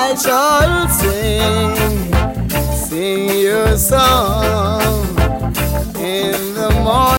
I shall sing your song in the morning.